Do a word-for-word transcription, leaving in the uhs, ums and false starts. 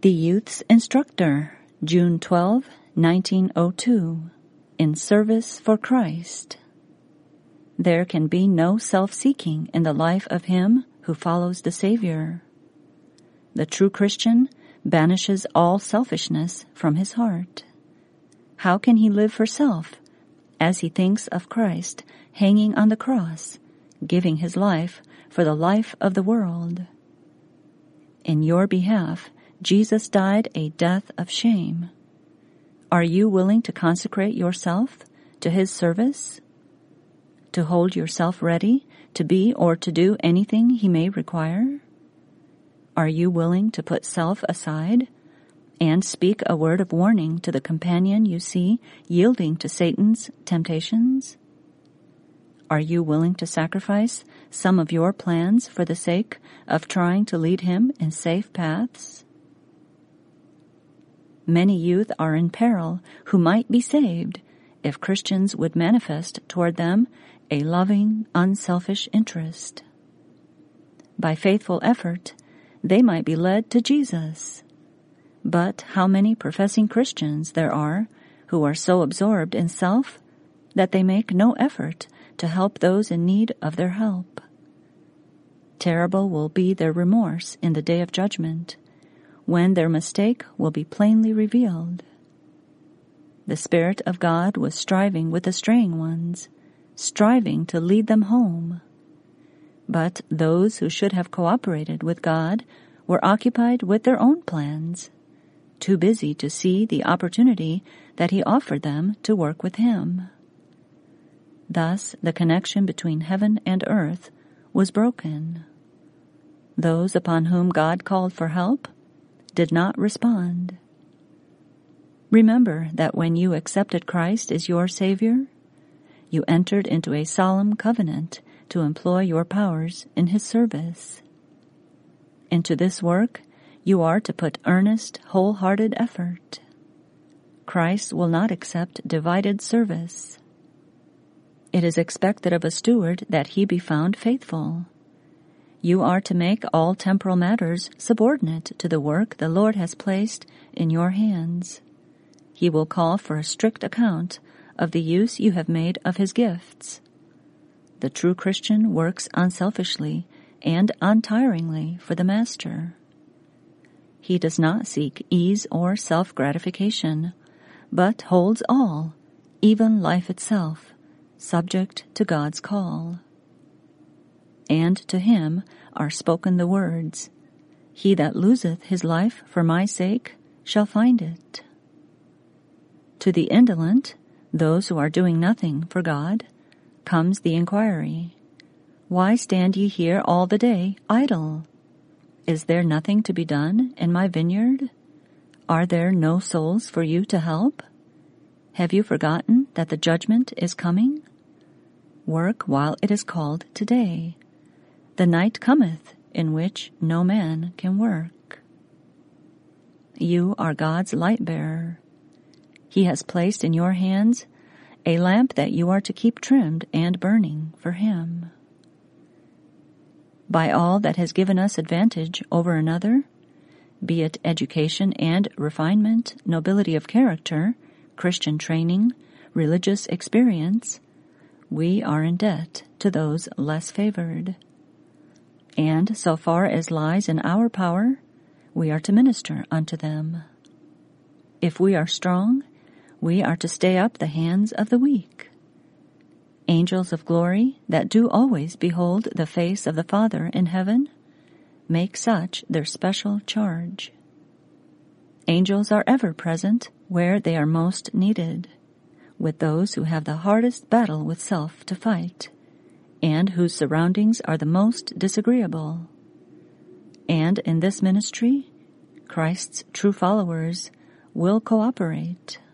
The Youth's Instructor, June twelfth, nineteen oh two, in service for Christ. There can be no self-seeking in the life of him who follows the Savior. The true Christian banishes all selfishness from his heart. How can he live for self as he thinks of Christ hanging on the cross, giving his life for the life of the world? In your behalf, Jesus died a death of shame. Are you willing to consecrate yourself to his service? To hold yourself ready to be or to do anything he may require? Are you willing to put self aside and speak a word of warning to the companion you see yielding to Satan's temptations? Are you willing to sacrifice some of your plans for the sake of trying to lead him in safe paths? Many youth are in peril who might be saved if Christians would manifest toward them a loving, unselfish interest. By faithful effort, they might be led to Jesus. But how many professing Christians there are who are so absorbed in self that they make no effort to help those in need of their help. Terrible will be their remorse in the day of judgment, when their mistake will be plainly revealed. The Spirit of God was striving with the straying ones, striving to lead them home. But those who should have cooperated with God were occupied with their own plans, too busy to see the opportunity that he offered them to work with him. Thus, the connection between heaven and earth was broken. Those upon whom God called for help did not respond. Remember that when you accepted Christ as your Savior, you entered into a solemn covenant to employ your powers in his service. Into this work, you are to put earnest, wholehearted effort. Christ will not accept divided service. It is expected of a steward that he be found faithful. You are to make all temporal matters subordinate to the work the Lord has placed in your hands. He will call for a strict account of the use you have made of his gifts. The true Christian works unselfishly and untiringly for the Master. He does not seek ease or self-gratification, but holds all, even life itself, subject to God's call. And to him are spoken the words, "He that loseth his life for my sake shall find it." To the indolent, those who are doing nothing for God, comes the inquiry, "Why stand ye here all the day idle? Is there nothing to be done in my vineyard? Are there no souls for you to help? Have you forgotten that the judgment is coming? Work while it is called today. The night cometh in which no man can work." You are God's light-bearer. He has placed in your hands a lamp that you are to keep trimmed and burning for him. By all that has given us advantage over another, be it education and refinement, nobility of character, Christian training, religious experience, we are in debt to those less favored. And so far as lies in our power, we are to minister unto them. If we are strong, we are to stay up the hands of the weak. Angels of glory that do always behold the face of the Father in heaven make such their special charge. Angels are ever present where they are most needed, with those who have the hardest battle with self to fight, and whose surroundings are the most disagreeable. And in this ministry, Christ's true followers will cooperate.